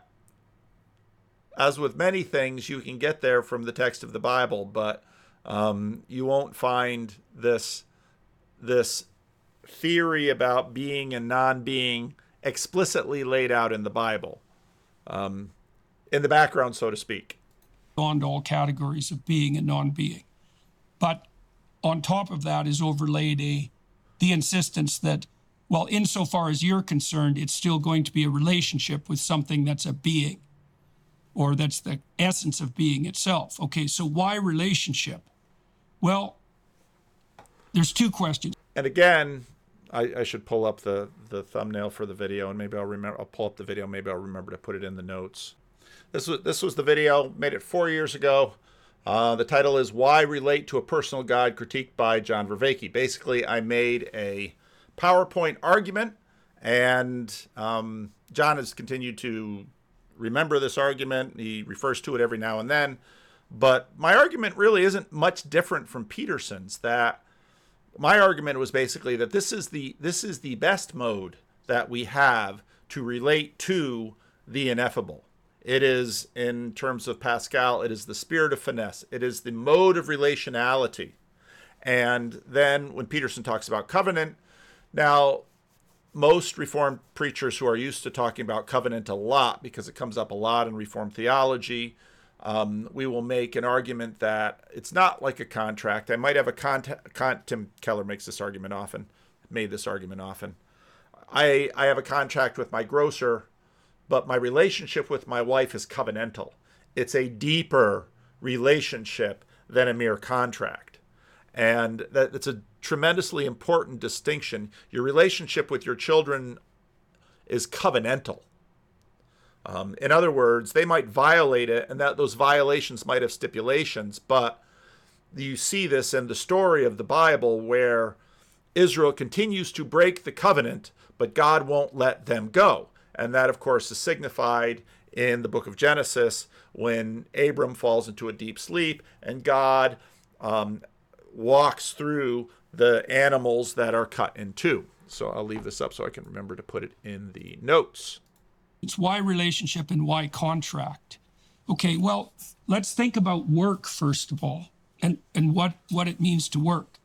as with many things, you can get there from the text of the Bible, but um, you won't find this this theory about being and non-being explicitly laid out in the Bible, um, in the background, so to speak. Beyond all categories of being and non-being. But on top of that is overlaid a the insistence that, well, insofar as you're concerned, it's still going to be a relationship with something that's a being, or that's the essence of being itself. Okay, so why relationship? Well, there's two questions. And again, I, I should pull up the, the thumbnail for the video, and maybe I'll remember. I'll pull up the video. Maybe I'll remember to put it in the notes. This was this was the video. Made it four years ago. Uh, the title is "Why Relate to a Personal God?" critiqued by John Vervaeke. Basically, I made a PowerPoint argument, and um, John has continued to remember this argument. He refers to it every now and then. But my argument really isn't much different from Peterson's. That my argument was basically that this is the this is the best mode that we have to relate to the ineffable. It is, in terms of Pascal, it is the spirit of finesse. It is the mode of relationality. And then when Peterson talks about covenant, now most Reformed preachers who are used to talking about covenant a lot, because it comes up a lot in Reformed theology, um, we will make an argument that it's not like a contract. I might have a contract. Con- Tim Keller makes this argument often, made this argument often. I, I have a contract with my grocer, but my relationship with my wife is covenantal. It's a deeper relationship than a mere contract. And that, that's a tremendously important distinction. Your relationship with your children is covenantal. Um, in other words, they might violate it, and that those violations might have stipulations, but you see this in the story of the Bible where Israel continues to break the covenant, but God won't let them go. And that, of course, is signified in the book of Genesis when Abram falls into a deep sleep and God um, walks through the animals that are cut in two. So I'll leave this up so I can remember to put it in the notes. It's why relationship and why contract. Okay, well, let's think about work first of all, and, and what, what it means to work.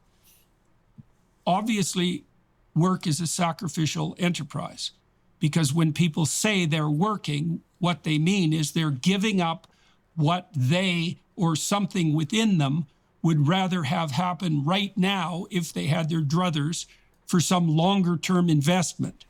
Obviously, work is a sacrificial enterprise. Because when people say they're working, what they mean is they're giving up what they or something within them would rather have happen right now if they had their druthers for some longer term investment.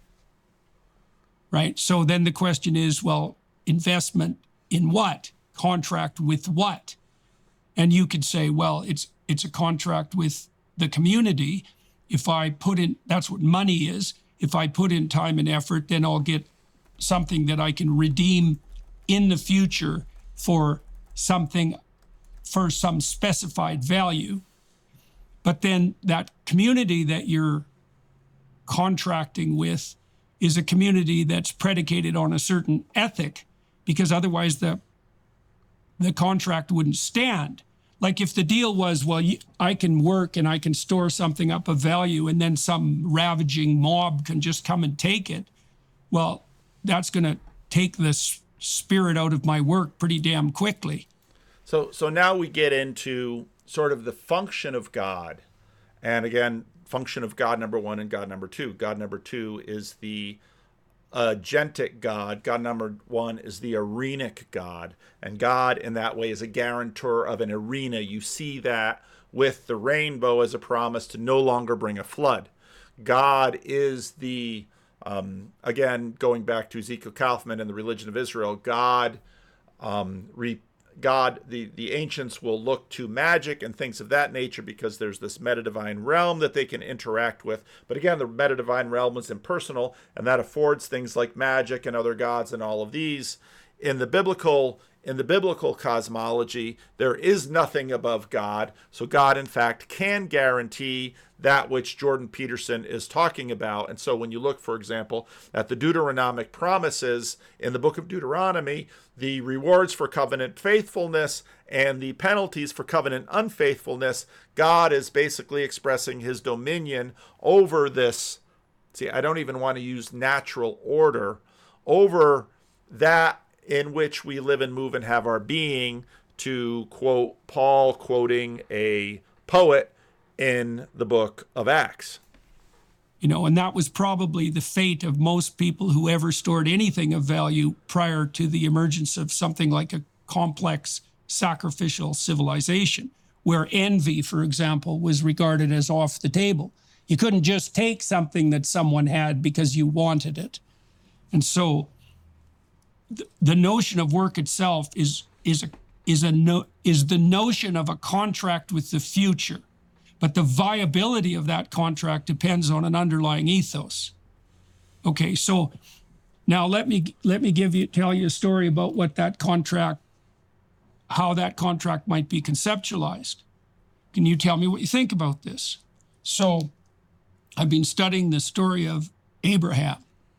Right? So then the question is, well, investment in what? Contract with what? And you could say, well, it's it's a contract with the community. If I put in, that's what money is. If I put in time and effort, then I'll get something that I can redeem in the future for something, for some specified value. But then that community that you're contracting with is a community that's predicated on a certain ethic, because otherwise the the contract wouldn't stand. Like if the deal was, well, I can work and I can store something up of value and then some ravaging mob can just come and take it. Well, that's going to take the spirit out of my work pretty damn quickly. So, so now we get into sort of the function of God. And again, function of God number one and God number two. God number two is the agentic God. God number one is the arenic God. And God in that way is a guarantor of an arena. You see that with the rainbow as a promise to no longer bring a flood. God is the, um, again, going back to Ezekiel Kaufman and the religion of Israel, God, um, re, God, the, the ancients will look to magic and things of that nature because there's this meta-divine realm that they can interact with. But again, the meta-divine realm is impersonal, and that affords things like magic and other gods and all of these. In the biblical In the biblical cosmology, there is nothing above God. So God, in fact, can guarantee that which Jordan Peterson is talking about. And so when you look, for example, at the Deuteronomic promises in the book of Deuteronomy, the rewards for covenant faithfulness and the penalties for covenant unfaithfulness, God is basically expressing his dominion over this. See, I don't even want to use natural order, over that in which we live and move and have our being, to quote Paul quoting a poet in the book of Acts. You know, and that was probably the fate of most people who ever stored anything of value prior to the emergence of something like a complex sacrificial civilization, where envy, for example, was regarded as off the table. You couldn't just take something that someone had because you wanted it. And so the notion of work itself is is a is a no, is the notion of a contract with the future, but the viability of that contract depends on an underlying ethos. Okay, so now let me let me give you tell you a story about what that contract, how that contract might be conceptualized. Can you tell me what you think about this? So, I've been studying the story of Abraham.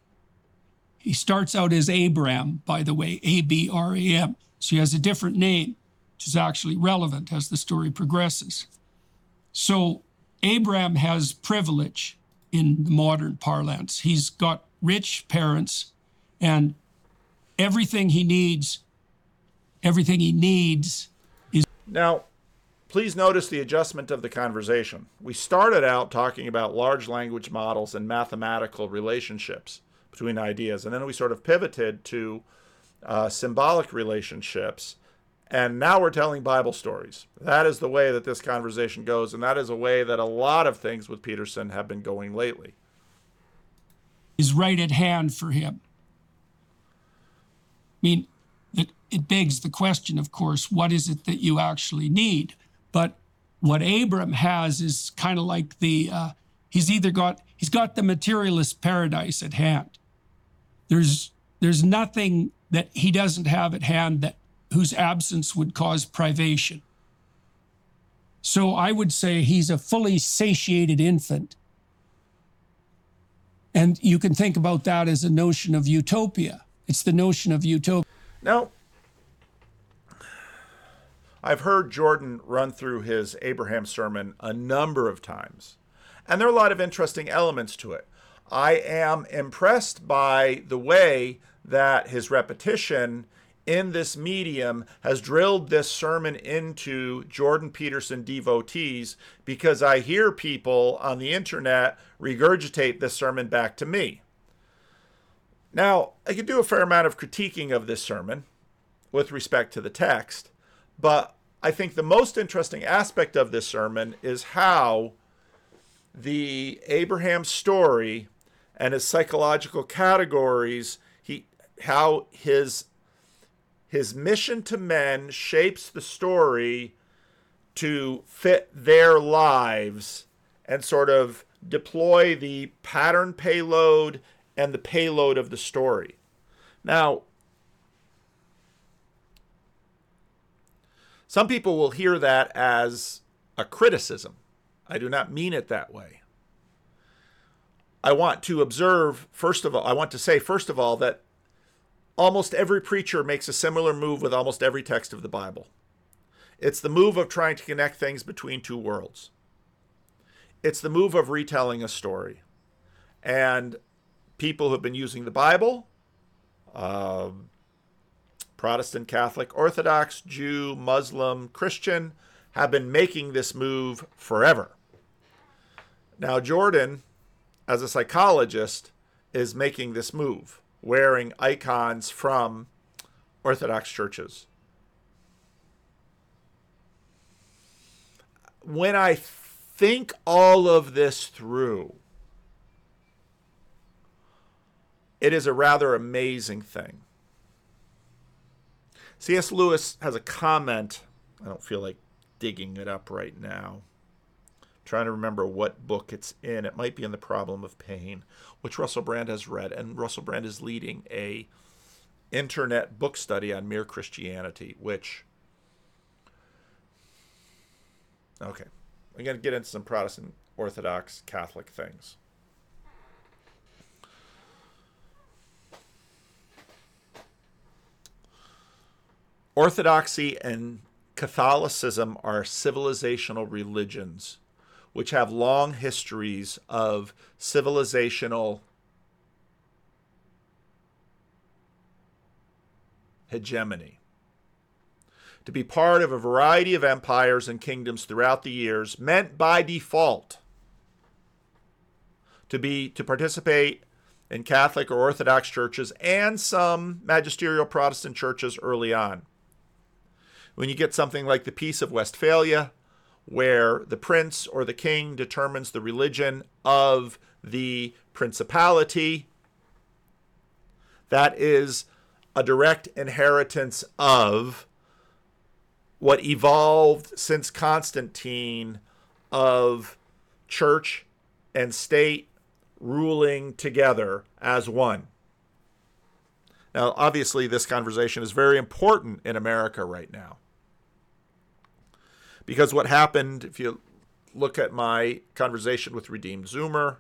He starts out as Abram, by the way, A B R A M. So he has a different name, which is actually relevant as the story progresses. So Abram has privilege in the modern parlance. He's got rich parents, and everything he needs, everything he needs is... Now, please notice the adjustment of the conversation. We started out talking about large language models and mathematical relationships between ideas. And then we sort of pivoted to uh, symbolic relationships. And now we're telling Bible stories. That is the way that this conversation goes. And that is a way that a lot of things with Peterson have been going lately. Is right at hand for him. I mean, it, it begs the question, of course, what is it that you actually need? But what Abram has is kind of like the, uh, he's either got, he's got the materialist paradise at hand. There's there's nothing that he doesn't have at hand that whose absence would cause privation. So I would say he's a fully satiated infant. And you can think about that as a notion of utopia. It's the notion of utopia. Now, I've heard Jordan run through his Abraham sermon a number of times, and there are a lot of interesting elements to it. I am impressed by the way that his repetition in this medium has drilled this sermon into Jordan Peterson devotees, because I hear people on the internet regurgitate this sermon back to me. Now, I could do a fair amount of critiquing of this sermon with respect to the text, but I think the most interesting aspect of this sermon is how the Abraham story and his psychological categories, he how his his mission to men shapes the story to fit their lives and sort of deploy the pattern payload and the payload of the story. Now, some people will hear that as a criticism. I do not mean it that way. I want to observe, first of all, I want to say, first of all, that almost every preacher makes a similar move with almost every text of the Bible. It's the move of trying to connect things between two worlds. It's the move of retelling a story. And people who have been using the Bible, uh, Protestant, Catholic, Orthodox, Jew, Muslim, Christian, have been making this move forever. Now, Jordan, as a psychologist, is making this move. wearing icons from Orthodox churches. When I think all of this through, it is a rather amazing thing. C S Lewis has a comment. I don't feel like digging it up right now. I'm trying to remember what book it's in. It might be in The Problem of Pain, which Russell Brand has read, and Russell Brand is leading a internet book study on Mere Christianity, which, okay, I'm going to get into some Protestant Orthodox Catholic things. Orthodoxy and Catholicism are civilizational religions which have long histories of civilizational hegemony. To be part of a variety of empires and kingdoms throughout the years meant by default to be to participate in Catholic or Orthodox churches and some magisterial Protestant churches early on. When you get something like the Peace of Westphalia, where the prince or the king determines the religion of the principality, that is a direct inheritance of what evolved since Constantine of church and state ruling together as one. Now, obviously, this conversation is very important in America right now. Because what happened, if you look at my conversation with Redeemed Zoomer,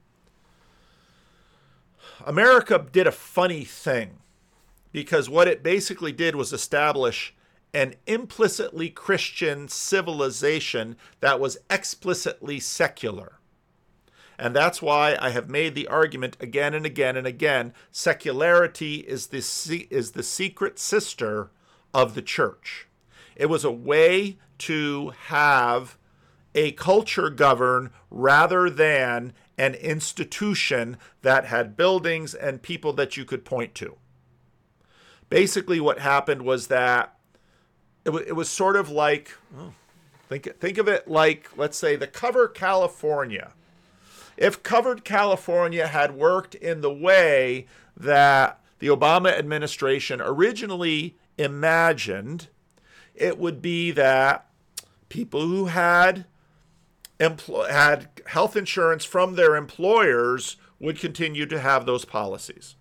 America did a funny thing. Because what it basically did was establish an implicitly Christian civilization that was explicitly secular. And that's why I have made the argument again and again and again, secularity is the, se- is the secret sister of the church. It was a way to have a culture govern rather than an institution that had buildings and people that you could point to. Basically what happened was that it, w- it was sort of like, oh, think, think of it like, let's say, the Cover California. If Covered California had worked in the way that the Obama administration originally imagined, it would be that people who had empl- had health insurance from their employers would continue to have those policies.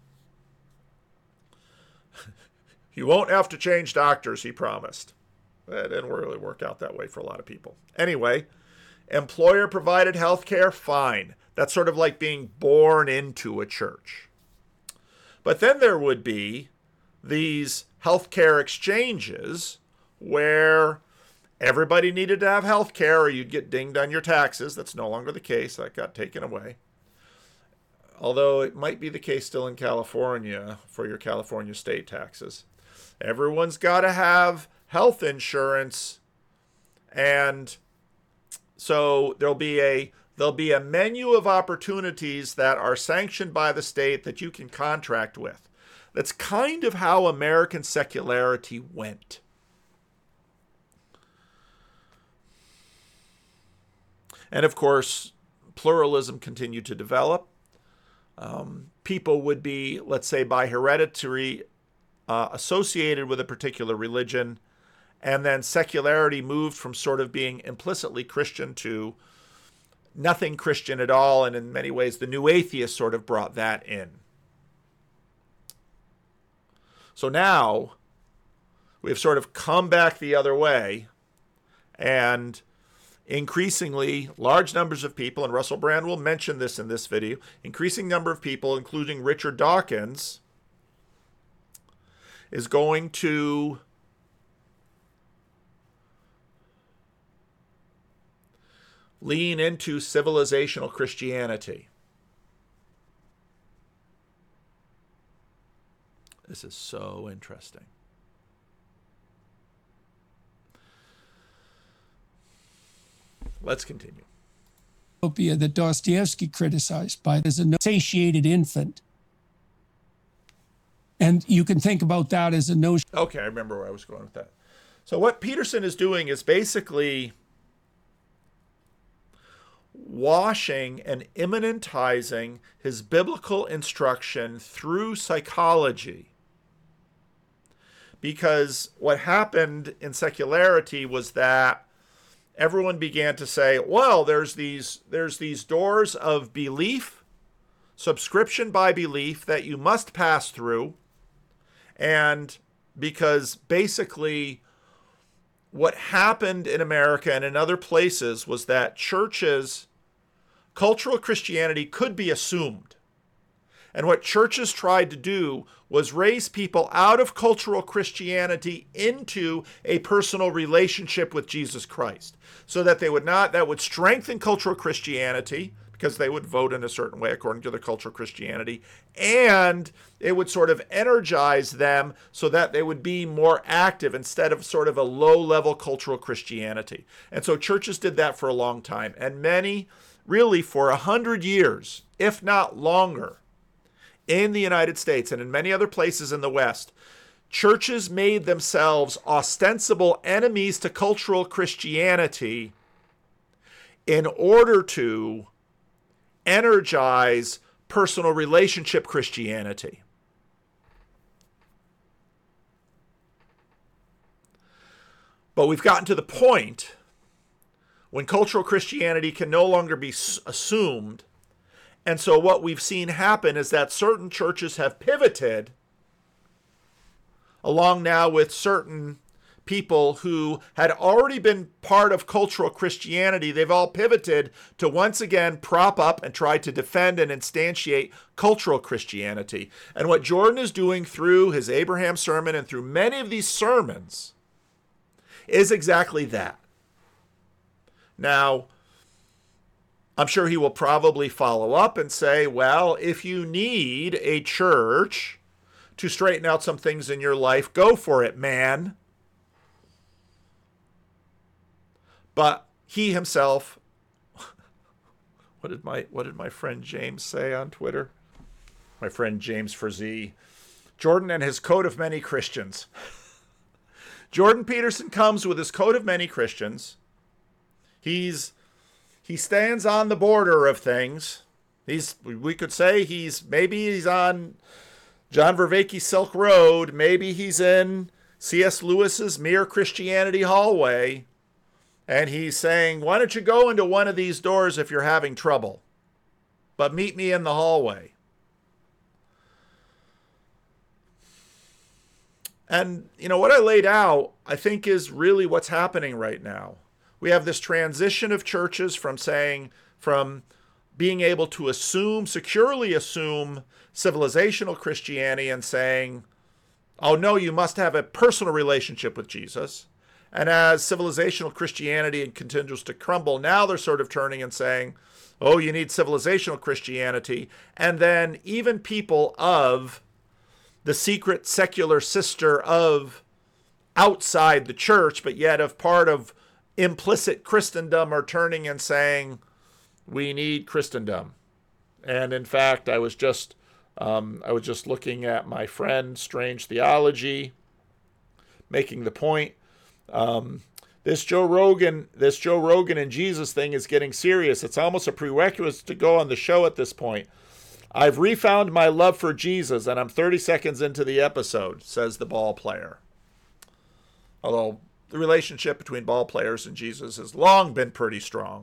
You won't have to change doctors, he promised. It didn't really work out that way for a lot of people. Anyway, employer-provided health care, fine. That's sort of like being born into a church. But then there would be these healthcare exchanges where everybody needed to have health care or you'd get dinged on your taxes. That's no longer the case. That got taken away. Although it might be the case still in California for your California state taxes. Everyone's got to have health insurance, and so there'll be a there'll be a menu of opportunities that are sanctioned by the state that you can contract with. That's kind of how American secularity went. And of course, pluralism continued to develop. Um, people would be, let's say, by hereditary uh, associated with a particular religion, and then secularity moved from sort of being implicitly Christian to nothing Christian at all, and in many ways the new atheists sort of brought that in. So now we've sort of come back the other way, and increasingly large numbers of people, and Russell Brand will mention this in this video, increasing number of people, including Richard Dawkins, is going to lean into civilizational Christianity. This is so interesting. Let's continue. Utopia that Dostoevsky criticized by as a satiated infant. And you can think about that as a notion. Okay, I remember where I was going with that. So what Peterson is doing is basically washing and immanentizing his biblical instruction through psychology. Because what happened in secularity was that everyone began to say, well, there's these there's these doors of belief, subscription by belief that you must pass through. And because basically what happened in America and in other places was that churches, cultural Christianity could be assumed. And what churches tried to do was raise people out of cultural Christianity into a personal relationship with Jesus Christ, so that they would not, that would strengthen cultural Christianity, because they would vote in a certain way according to their cultural Christianity, and it would sort of energize them so that they would be more active instead of sort of a low-level cultural Christianity. And so churches did that for a long time, and many, really for a hundred years, if not longer, in the United States and in many other places in the West, churches made themselves ostensible enemies to cultural Christianity in order to energize personal relationship Christianity. But we've gotten to the point when cultural Christianity can no longer be assumed. And so what we've seen happen is that certain churches have pivoted along now with certain people who had already been part of cultural Christianity. They've all pivoted to once again prop up and try to defend and instantiate cultural Christianity. And what Jordan is doing through his Abraham sermon and through many of these sermons is exactly that. Now, I'm sure he will probably follow up and say, well, if you need a church to straighten out some things in your life, go for it, man. But he himself, what did my what did my friend James say on Twitter? My friend James Frazee, Jordan and his code of many Christians. Jordan Peterson comes with his code of many Christians. He's He stands on the border of things. He's, we could say he's, maybe he's on John Vervaeke's Silk Road. Maybe he's in C S Lewis's Mere Christianity hallway. And he's saying, why don't you go into one of these doors if you're having trouble? But meet me in the hallway. And, you know, what I laid out, I think, is really what's happening right now. We have this transition of churches from saying, from being able to assume, securely assume civilizational Christianity and saying, oh no, you must have a personal relationship with Jesus. And as civilizational Christianity continues to crumble, now they're sort of turning and saying, oh, you need civilizational Christianity. And then even people of the secret secular sister of outside the church, but yet of part of implicit Christendom, are turning and saying, we need Christendom. And in fact, I was just um, I was just looking at my friend Strange Theology, making the point. Um, this Joe Rogan, this Joe Rogan and Jesus thing is getting serious. It's almost a prerequisite to go on the show at this point. I've refound my love for Jesus, and I'm thirty seconds into the episode, says the ball player. Although the relationship between ball players and Jesus has long been pretty strong.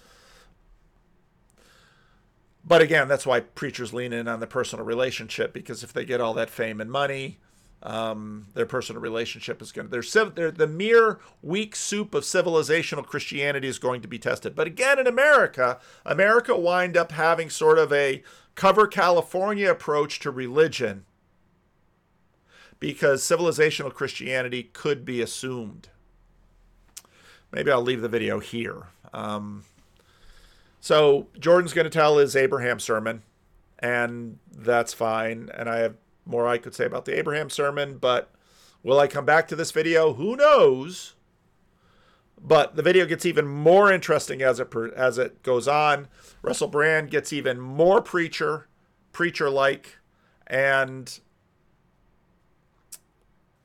But again, that's why preachers lean in on the personal relationship, because if they get all that fame and money, um, their personal relationship is going to, they're, the mere weak soup of civilizational Christianity is going to be tested. But again, in America, America wind up having sort of a cover California approach to religion, because civilizational Christianity could be assumed. Maybe I'll leave the video here. Um, so Jordan's going to tell his Abraham sermon, and that's fine. And I have more I could say about the Abraham sermon, but will I come back to this video? Who knows? But the video gets even more interesting as it as it goes on. Russell Brand gets even more preacher, preacher-like, and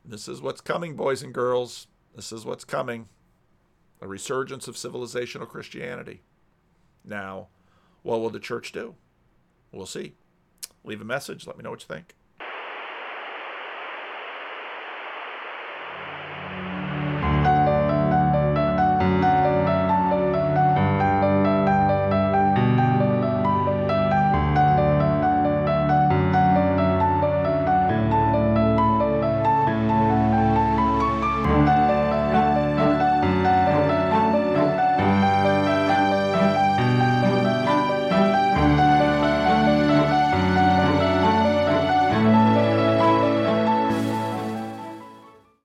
This is what's coming, boys and girls. This is what's coming. A resurgence of civilizational Christianity. Now, what will the church do? We'll see. Leave a message. Let me know what you think.